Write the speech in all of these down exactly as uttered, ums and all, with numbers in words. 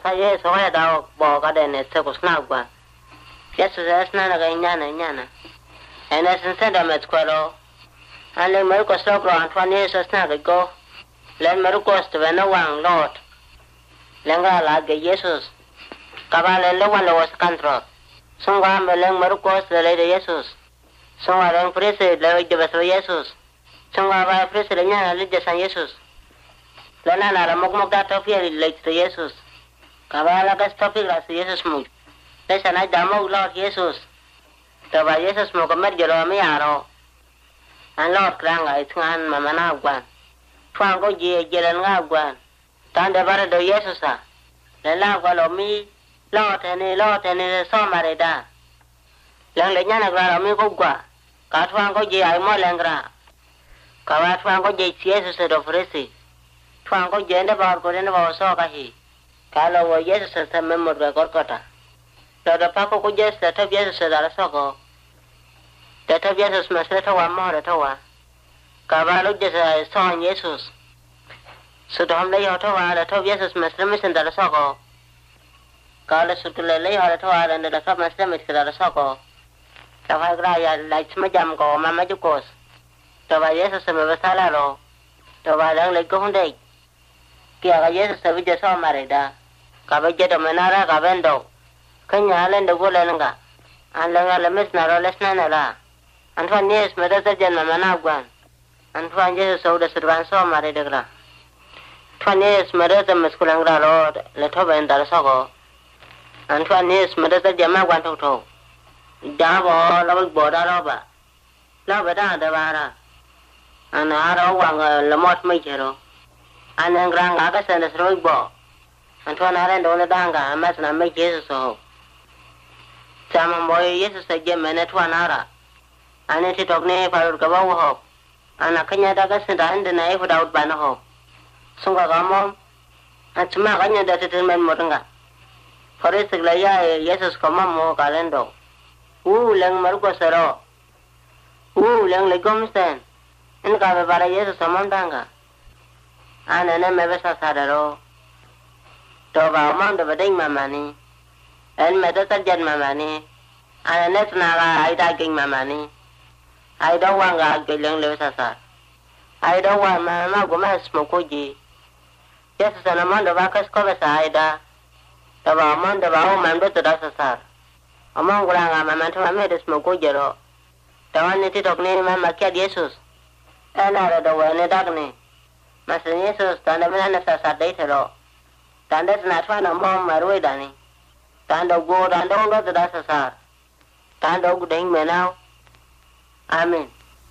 Saya soalnya tahu bawa kada ni sekus nak gua. Yesus asna na kaya nyana nyana. Ena sensa dah met kualo. Ane meru ko slok ro Antoine Yesus na kaya go. Len meru ko stevena wang Lord. Lenga lagi Yesus. Kabalen lo wan lo was kantrot. Sungguh meleng meru ko stevena Yesus. Sungguh leng prese lo jebas Yesus. Sungguh apa prese le nyana le jesan Yesus. Lena na la mok mok da tofia le Yesus. Kabala ka stopik la Yesus mu. Lesa na damo Lord Yesus. Taba Yesus mo ko mer jelo mi aro. An Lord kranga itngan mamana gwan. Tuan ko je jelen nga gwan. Tande bare do Yesus a. Le la ko lo mi Lord ene Lord ene so mare da. Lang le nyana gra mi ko gwa. Ka tuan ko je ai mo lengra. Ka wa tuan ko je Yesus do fresi. Tuan ko je nda ba ko ne ba so ka hi. Kalau wo Yesus sa memor ga korkota. Tada pako ko Yesus ta Yesus da soko. Ta ta Yesus ma sa tawa mo da tawa. Ka ba lo Yesus son Yesus. Su da hom le yo tawa da ta Yesus ma sa mi sen da soko. Ka la su le le yo da tawa da da sa ma sa mi da soko. Ta fa gra ya la chma jam ko ma ma ju kos. Ta ba Yesus ma ba sala ro. Ta ba lang le ko hondai. Kia ka Yesus sa bi je so mare da. Kabaja da manara kabendo kanya alen da gola nga alanga la mesna ro lesna na la Antoine Yesus medasa janna managwan Antoine Yesus sauda sirvan so mare de gra Antoine Yesus medasa meskulang ra ro le thoba ndar so ko Antoine Yesus medasa jama gwan thok thok da bo la bo da ro ba la ba da da ba ra ana ro wang la mot mai chero anang rang aga san sro bo Antoine Aren dona danga amas na me Jesus so. Sama moy Yesus saja mena tuan ara. Ane ti tokne parur ka bawo ho. Ana kanya daga sendan de nai ho daud bana ho. Sunga gamo. Atma kanya da te men motenga. Fore sigla ya Yesus ko mammo kalendo. U lang mar ko sero. U lang le gomsten. En ka ba Yesus samandanga. Ana ne me besa sadaro. Toba mang da bading mamani en me da tarjan mamani ana net na ga ai da king mamani ai da wanga geleng le sasa ai da wa ma ma go ma smo ko ji yes sana man da ba kas ko ba sa ai da toba man da ba o man da da sasa among gura ga ma man to ma da smo ko jero tawan ne ti tok ne ma ma kya Jesus ana da wa ne da ne ma se Jesus ta na ma na sasa dai thero Tanda na twana mom marwe dani. Tanda go tanda ndo da sasar. Tanda go ding menao. Amen.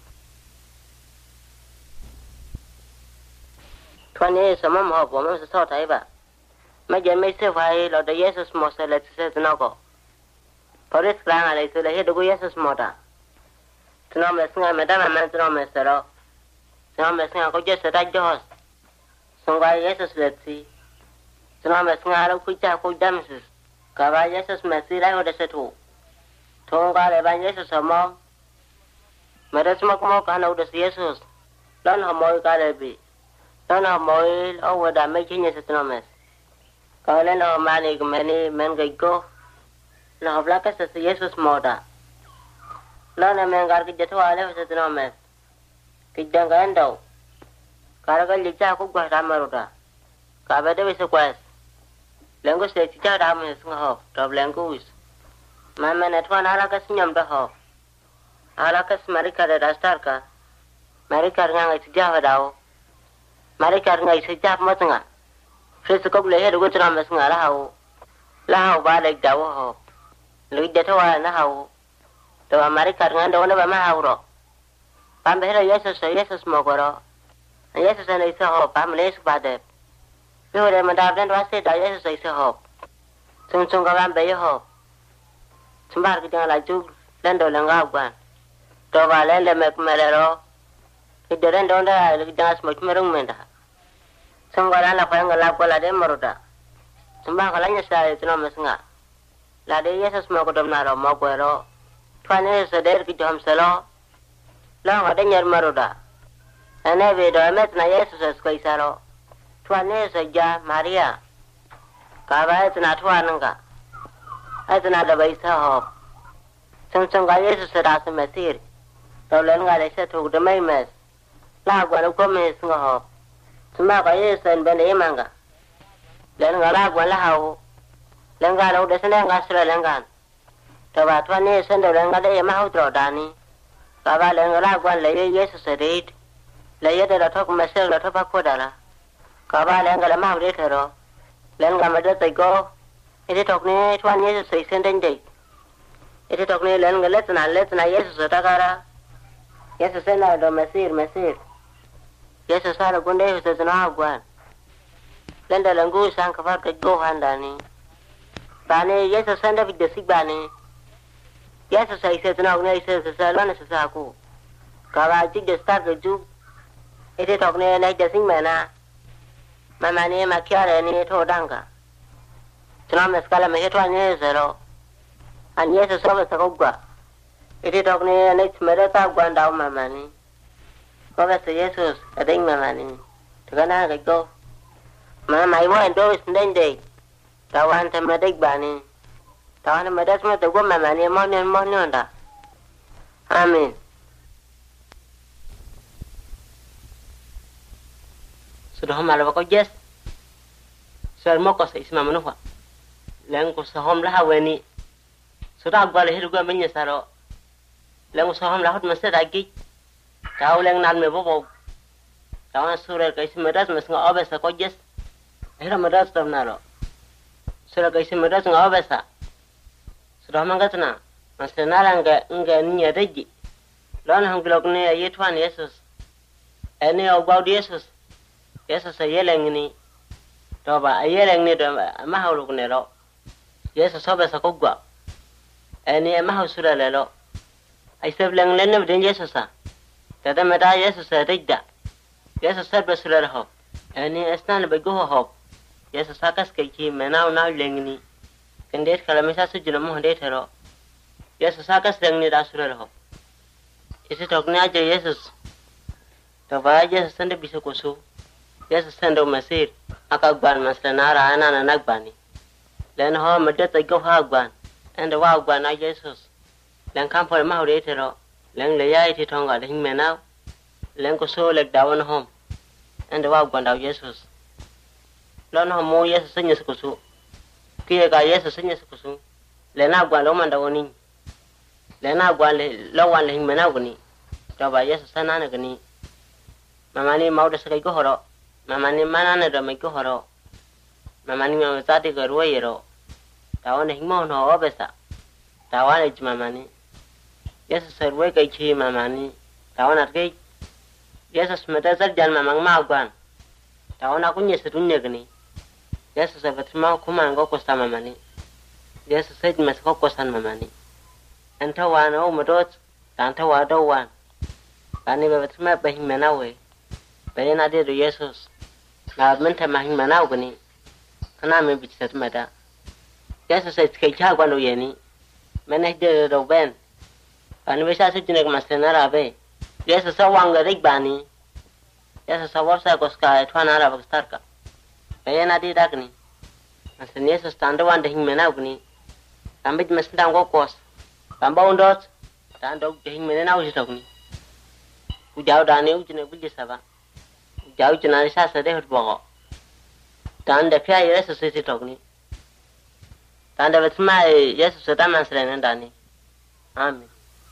Twane sama mo bo mo so thai ba. Ma je me se phai lo da Jesus mo se le se tno ko. Paris klang ale se le he do Jesus mo da. Tno me snga me da ma tno me se ro. Tno me snga ko je se da jos. Sunga Jesus le si. Tuna mesnga ro kucha ku damsus ka ba Yesus mesira ho de setu thong ka le ba Yesus mo meres mo ko ka no de Jesus lon ho mo ka le bi lon ho mo o wa da me chinya se tuna mes ka le no ma ni ko meni men ga go no bla ka se Jesus mo da lon men gar ki jetu ale se tuna mes ki dang ga ndo ka ga li cha ku gwa ra ma ro da ka ba de se kwes Lengo se chicha da me snga ho to lengo is ma me net wan ala kas nyam da ho ala kas marika da star ka marika nga ngai chicha da ho marika ngai chicha mo tnga fes ko le he do tra me snga la ho la ho ba le da ho lu de to wa na ho to marika nga do na ba ma ho ro pa me he Yesus Yesus mo ko ro Yesus ne se ho pa me le ba de Yo le mandar den wase da Yesus sai se ho. Sung sung ka ban be ho. Sumbar ki la ju den do langa gwan. To ba le le me me ro. Ki de den do da le das mo me rung menda. Sung ga la pa nga la ko la de moruda. Sumba ka la nya sa e tno mesnga. La de Yesus mo ko dom na ro mo ko ro. Twane se der ki jom se lo. La ga de nyer moruda. Ane be do met na Yesus es ko isaro. Twane se ja Maria. ka ba tna thwa nanga atna da bai sa hop song song ga Yesu sera se mesir to len ga le se thuk de mai mes la gwa lo ko mes nga hop sma ga Yesu en ben e manga len ga la gwa la hawo len ga lo de se len ga sra len ga to ba thwa ne sen do len ga de ma ho tro da ni ka ba len ga la gwa le Yesu se rit le ye de la thok mesel la thopa ko da la ka ba len ga la ma ho de thero len ga ma de tai go ite thok ne thwa Yesu se sen den de ite thok ne len ga let na let na Yesu ta kara Yesu se na do mesir mesir Yesu sa ro gunde se na gwan len da langu sang ka fa ka go handa ni ba ne Yesu san da bi de sik ba ne Yesu sai se na ne se se sa la ne se sa ku ka ba ji de sta ga ju ite thok ne na de sing ma na ma ma ne ma kya re ne tho dang ka chna mes kala me thwa ne zero an Yesu so ba sa ko gwa ite thok ne ne chmere ta gwan daw ma ma ni ko ba se Yesu ading ma ma ni to na ga go ma mai wa ndo is ndende ta wan ta ma dik ba ni ta wan ma das ma to go ma ma ni mo ne mo ne nda amen sudah malu kau jes, sudah mau kau seisma manusia, leng kau saham lah awani, sudah gua lehir gua menyesal, leng kau saham lah hut masih lagi, kau leng nan mebobo, kau an surel kau isi medas masih ngau besa kau jes, akhirnya medas tam naro, surel kau isi medas ngau besa, sudah mangkat na, masih nara enggak enggak ni ada ji, lawan hang blok ni ayat Tuhan Yesus, ini obau Yesus. Yesus sa yeleng ni to ba yeleng ni do ma hawlu ne lo Yesus so ba sa ko gwa ani ma haw sura le lo ai sab leng len ne den Yesus sa ta da ma da Yesus sa ridda Yesus sa ba sura ho ani asnan ba go ho Yesus sa kas ke ki menaw na leng ni kendet kala mi sa su jina mo de thero Yesus sa kas leng ni da sura ho isi tok na je Yesus to ba Yesus sande bisa ko su Yesus sendo masir akagban maslanara ana na nagbani len ho medde ta go hagban ende wa gban na Jesus len kam por ma hore tero len le yai ti tonga le himena len ko so le dawon hom ende wa gban daw Jesus lon ho mo Yesus senya ko su ki ga Yesus senya ko su le na gban lo man dawoni le na gban le lo wan le himena gni to ba Yesus sanana gni mamani mau de sai go horo mamani mana na do me ko horo mamani ma ta ti ko ro yero ta wan hing mo no obesa ta wan e mamani Yesus serwe kai chi mamani ta wan at kai Yesus meta sar jan mamang ma gwan ta wan aku nye serun ne gni Yesus sa batma ko man go ko sta mamani Yesus sai mas ko ko san mamani anta wan o modot ta anta wa do wan ani ba batma ba hing mena we bayana de Yesus na menta mahin manau gani kana me bicat mata Yesus sai kai cha gwalo yeni mena de do ben ani bisa su jinek masena be Yesus sa wanga rik bani Yesus sa warsa ko ska thwana ra bakstar ka bayana de dakni masen Yesus tanda wanda hin menau gani tambit masndang go kos tamba undot tando hin menau jitokni ujau dane ujne bulje saba jauh jenari sa sa deh bogo tanda pia Yesus isi tokni tanda betma Yesus ta masrenen dani amin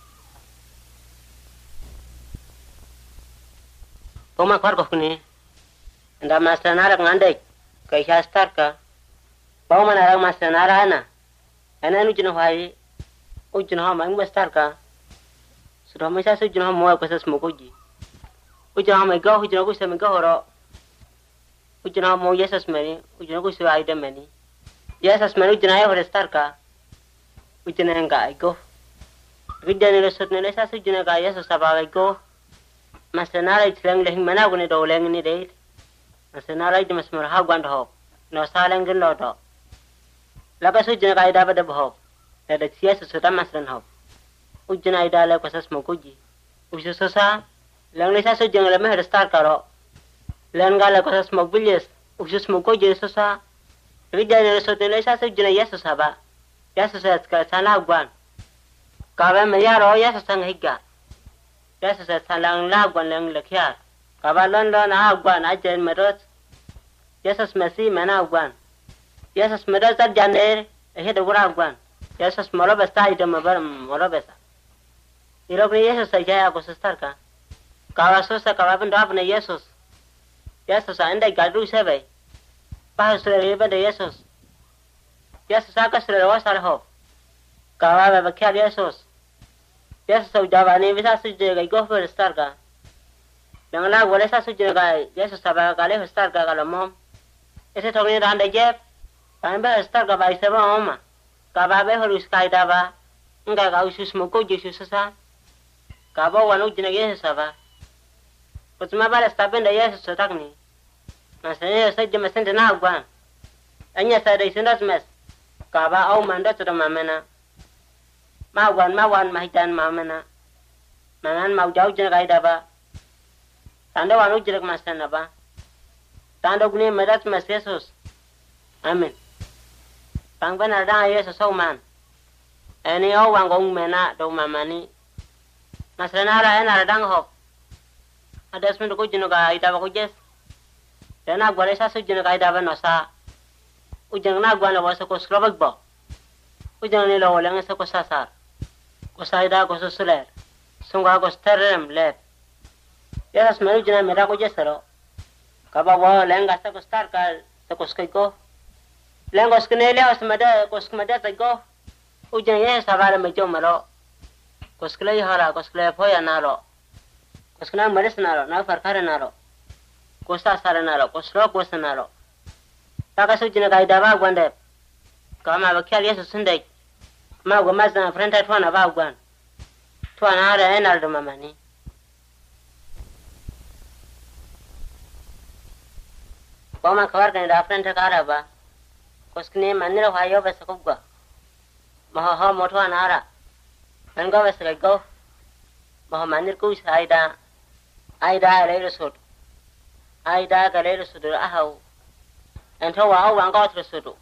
poma kwar ko kuni nda masrenara ngande kai shastar ka poma na masrenara ana ana nu jino hai o jino ha mang mastar ka sudah masa su jino mo ko sas mo ko ji ujana mai go ujana ko se mai go ro ujana mo Yesus meni ujana ko se aida meni Yesus meni ujana ya hore star ka ujana nga go vidya ne resot ne sa su ujana ka Yesus sabaga go masenara itleng lehing mana gune do leng ni de masenara id masmar ha gwand ho no saleng gen lo do laga su ujana ka ida bada ho da Yesus ta masran ho ujana ida le ko sas mo ko ji usu sa lang lesa so jeng leme star karo len gale ko smok bilis usus mo ko je so sa Rijane so de lesa so jina Yesus haba. Yesus es ka sana gwan. Ka ba me yaro Yesus sang higa. Yesus es salang la gwan lang lekhya. Ka ba lon lon a gwan a jen merot. Yesus mesi mena gwan. Yesus merot sa janer he de gura gwan. Yesus molo besta ide mabar molo besta. Irok ni Yesus sa jaya ko sestar ka. Ka ba so sa ka ba ndo apne Yesus. Yesus anda gadu sebe. Pa so rebe de Yesus. Yesus aka sere wasar ho. Ka ba ba kya Yesus. Yesus sa jawani bisa suje ga go for star ka. Nangla wala sa suje ga Yesus sa ba ka le star ka ka mom. Ese thogni rande je. Pa ba star ka ba seba oma. Ka ba be horus ka ida ba. Nga ga usus mo ko Jesus sa. Ka ba wanu jina Yesus sa ba. Kutuma ba sta ben de Yesus sa takni. Masanya sa jema sente na gwan. Anya sa de sindas mes. Ka ba au manda to mamena. Ma gwan ma wan ma hitan mamena. Manan mau jau jina ga ida ba. Tanda wanu jira masana ba. Tanda gune medat mas Yesus. Amen. Pang bana da Yesus au man. Eni au wang gong mena do mamani. Masana ra ena dang hop. Adas men ko jino ga ida ba ko jes. Dana gwale sa su jino ga ida ba no sa. Ujang na gwana wasa ko slobak ba. Ujang ni lo lang sa ko sasar. Ko sa ida ko susuler. Sunga ko sterem lep. Yesus meru jina mera ko jesero. Kaba wa lenga sa ko star ka sa ko skai ko. Lenga skne le as mada ko skmada ta ko. Ujang ye sabara me jo maro. Ko sklai hara ko sklai phoya naro. Ko skna maris naro na farkare naro. Ko sa sara naro ko sro ko sanaro. Taka su jina ga ida ba gwande. Kama ba kyal Yesus sundai. Ma go mazna frenta twana ba gwan. Twana ara enar do mamani. Koma kawar kan da frenta kara ba. Koskne manira hayo ba sakugwa. Maha ha motwa nara. Anga ba sakai go. Maha manir ku saida. Aida le resort. Aida ga le resort ahau. Ento wa au wanga otro resort.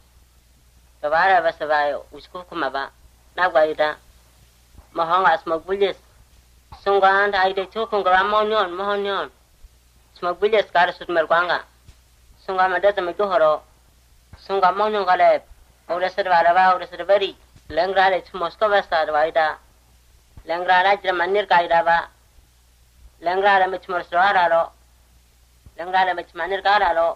Tabara ba sabayo usku kuma ba. Na gwa ida. Maha ngas magbulis. Sunga anda aida chokung ga monyon monyon. Smagbulis kar sut merkwanga. Sunga madata me gohoro. Sunga monyon gale. Ora servara ba ora servari. Lengra le Moscow basta waida. Lengra la jra manir kaida ba. Lengra la mich morswara ro. Lengra la mich manir kara ro.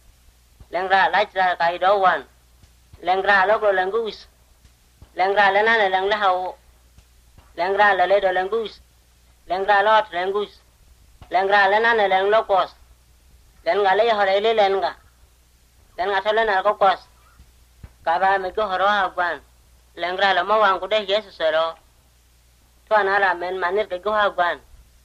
Lengra la jra kaido wan. Lengra lo go lengus. Lengra la na leng la hau. Lengra la le do lengus. Lengra lot lengus. Lengra la na leng lokos. Lenga le hore le lenga. Lenga thale na ko kos. Ka ba me go horo agwan. Lengra la mo wang ko de Yesus ro. To anara men manir ke go agwan.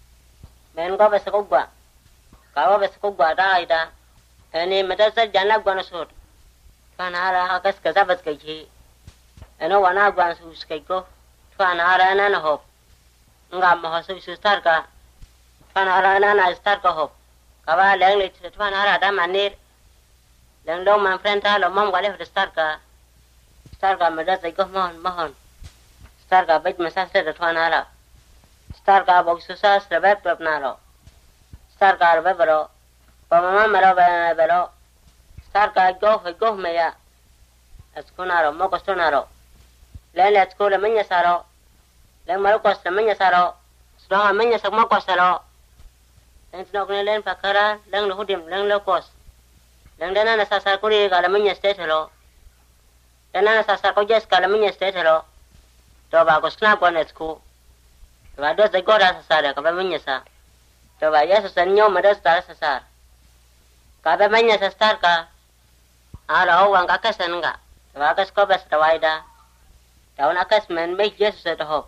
Men go bes ko gwa. Ka ba bes ko gwa da ida. Eni meta sa jana gwan sot. To anara akas ka zabat ke ji. Eno wana gwan su ke go. To anara na na hop. Nga mo su su star ka. To anara na na star ka hop. Ka ba leng le to anara da manir. Leng do man frenta lo mom gale ho star ka. Star ka meda sai ko mohon mohon. Star ka bait masa se to anara. Star ka box sa srabab apnaro. Star ka arbe baro. Pamama maro ba baro. Star ka go ho go meya. Askunaro mo kostonaro. Lele askole menya saro. Leng maro kosta menya saro. Sronga menya sak mo kostaro. Leng snok ne len pakara leng lo hudim leng lo kos. Leng dana na sasar kuri kala menya state lo. Dana na sasar ko jes kala menya state lo. To ba ko skna ko nesku. To ba do se gora sasar ka ba menya sa. To ba Yesus anyo madas tar sasar. Ka ba menya sa star ka. Ala o wang akasan nga. To ba kas ko bas tawaida. Taun akas men me Yesus to ho.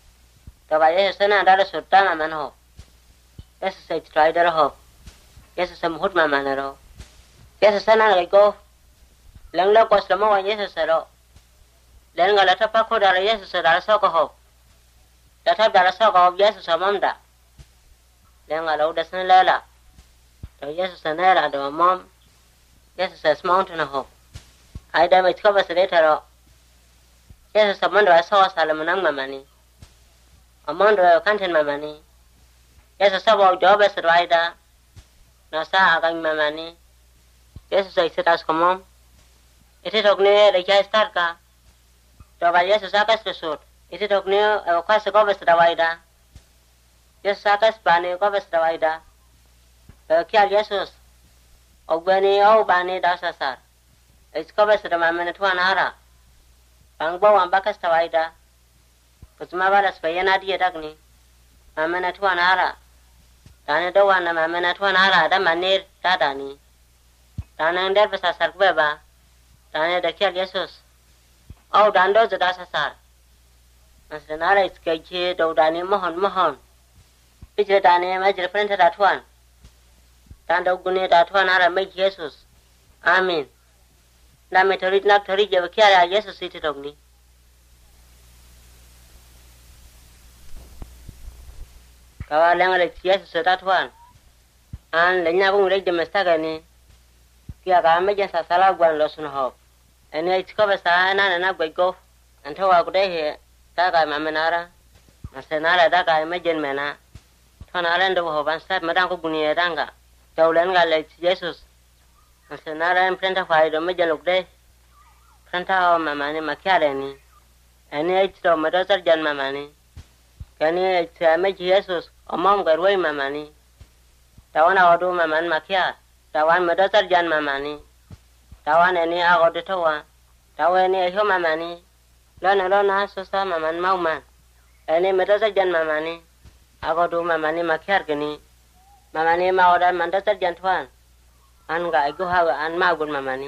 To ba Yesus na dara sultana man ho. Yesus ay traidar ho. Yesus am hut ma manaro. Yesus na ngai ko. Lang lo ko slamo wa Yesus ro. Lang ngala ta pa ko dara Yesus dara so ko ho. Ta dara so ko Yesus amamda. Lang ngala udas na lala. To Yesus na ra do mom. Yesus as mountain ho. I damage covers the later. Yes, a monday I saw Salomon Mamani. A monday I can't my money. Yes, a sub job as a rider. No, sir, I got my money. Yes, I said, as come on. It is near the Jai Starka. Yes, a sakas resort. It is near a quasi covers the rider. Yes, sakas bunny covers the rider. Kill Jesus. Ogbeni o bani dasasar. It's covers the mamma to an ara. Bangbo and Bacchus Tawida. But Mavalas Bayana Diadagni. Mamma to an ara. Dana do one a mamma to an ara, the manir Dadani. Dana and Dervasa Sarqueba. Dana the Kill Jesus. Oh, Dando the dasasar. As the Nara is Gaji, do Dani Mohon Mohon. Picture Dani, major printed at one. Dando Gunit at one ara make Jesus. Amen. La meteorit nak thori je kya Jesus city rogni kawa lenga Jesus that one an lenya bung rek de mestaga ni kya ga me jan sa sala gwan lo sun ho ene ich ko basa na na gwe go an thawa ko de he ta ga ma menara masenara da ga me jen mena thona len do ho ban sat madang ko guni danga taw len ga le Jesus Senara and Prenta Fido Majaluk Day. Prenta Mamani Macarani. And it's to Madosa Jan Mamani. Can you make Jesus or Mom got away Mamani? Tawana or do Maman Makia. Tawan Madosa Jan Mamani. Tawan any hour the tower. Tawan any human money. Learn alone as to some Maman Mauman. Any Madosa Jan Mamani. I go do Mamani Macargani. Mamani Mauda Mandosa Jantuan. Anga I go have an magun mamani.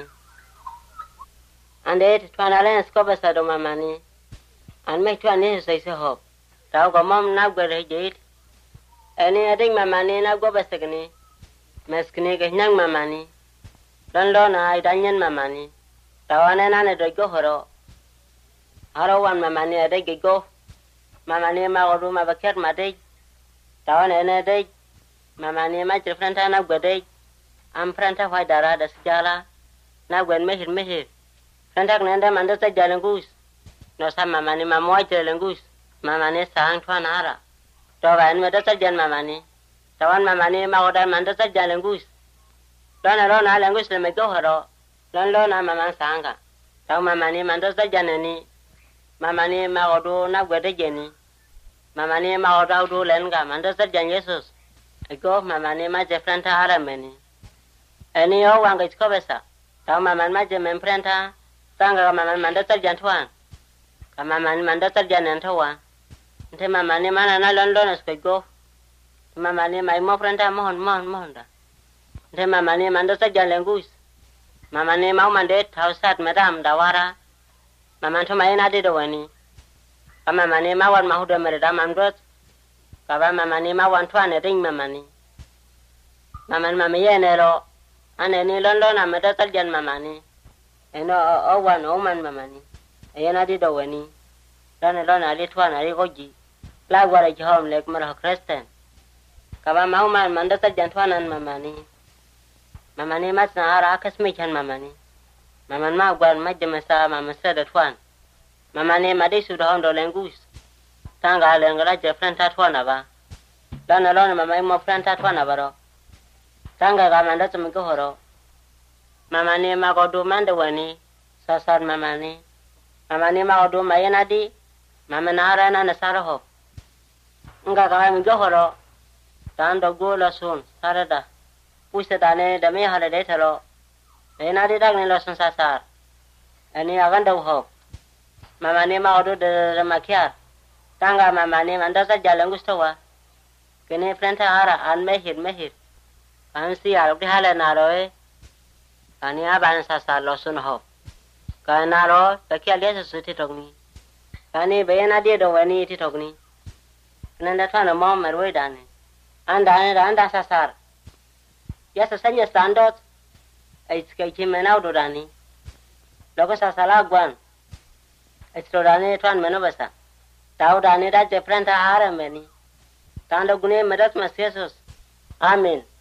And eight twanalen scopers at mamani. And make two anis I say hope. Tau go mom now go reject. Any adding mamani now go basagani. Meskin young mamani. Don't learn I danyan mamani. Tawan and another go horo. Haro one mamani a day go. Mamani ma or room of a cat my day. Tawan and a day. Mamani my different time of good day. Am Pranta White Dara the Scala. Now when mehir mehir. Pranta Nanda Mandasa Jalangus. No some mamani mamoy Jalangus. Mamani sang to an ara. Tova and Medasa Jan mamani. Tawan mamani Maoda Mandasa Jalangus. Don alone Alangus le go horo. Don lona maman sanga. Tau mamani Mandasa Janani. Mamani Maodo na gwede Jenny. Mamani Maoda do lenga Mandasa Jan Jesus. I go mamani ma Jefranta Arameni. Any o wang is covesa. Tau maman majem emprenta. Tanga maman mandata jantuan. Kamaman mandata janantawa. Te mamani mana na London as go. Mamani my mo frenta mohon mohon mohonda. Te mamani mandata jalangus. Mamani mau mandet hausat madam dawara. Maman to my na didowani. Kamamani mawan mahuda meredam amdot. Kaba mamani mawan tuan a ring mamani. Maman mamiyenero. And any London I'm a total Jan mamani. And oh one woman mamani. Ayana did a winning. Run alone a little one a rigoji. Like what a home like Mara Creston. Kava Mauman Mandata Jantuan and mamani. Mamani Masna Arakas Michan mamani. Maman Magwan Majamasa Mamma said at one. Mamani Madisu the Hondo Langus. Tanga Langaraja friend at one of her. Run alone mamma more friend at one of her. Tanga Gamanda to Mikohoro. Mamani Magodu Mandawani, Sasar Mamani. Mamani Magodu Mayanadi, Mamanara and Saraho. Ngagam Gohoro, Tando Gula soon, Sarada. Pusadane, the Mehara Detero. Enadi Dagnilos and Sasar. Any Avanda hope. Mamani Magodu de Makiar. Tanga Mamani Mandasa Jalangustowa. Kene Frenta Ara and Mehir Mehir. Ansi arok di halen naroe. Kani aban sasa losun ho. Kani naro takia liya sesuti togni. Kani bayana dia dongwani iti togni. Nanda tuan mom merwe dane. Anda anda anda sasar. Ya sasanya standot. Ais kaichi menau do dani. Logo sasala gwan. Ais do dani tuan meno basa. Tau dani da jefrenta haram meni. Tando gune merat mas Yesus. Amin.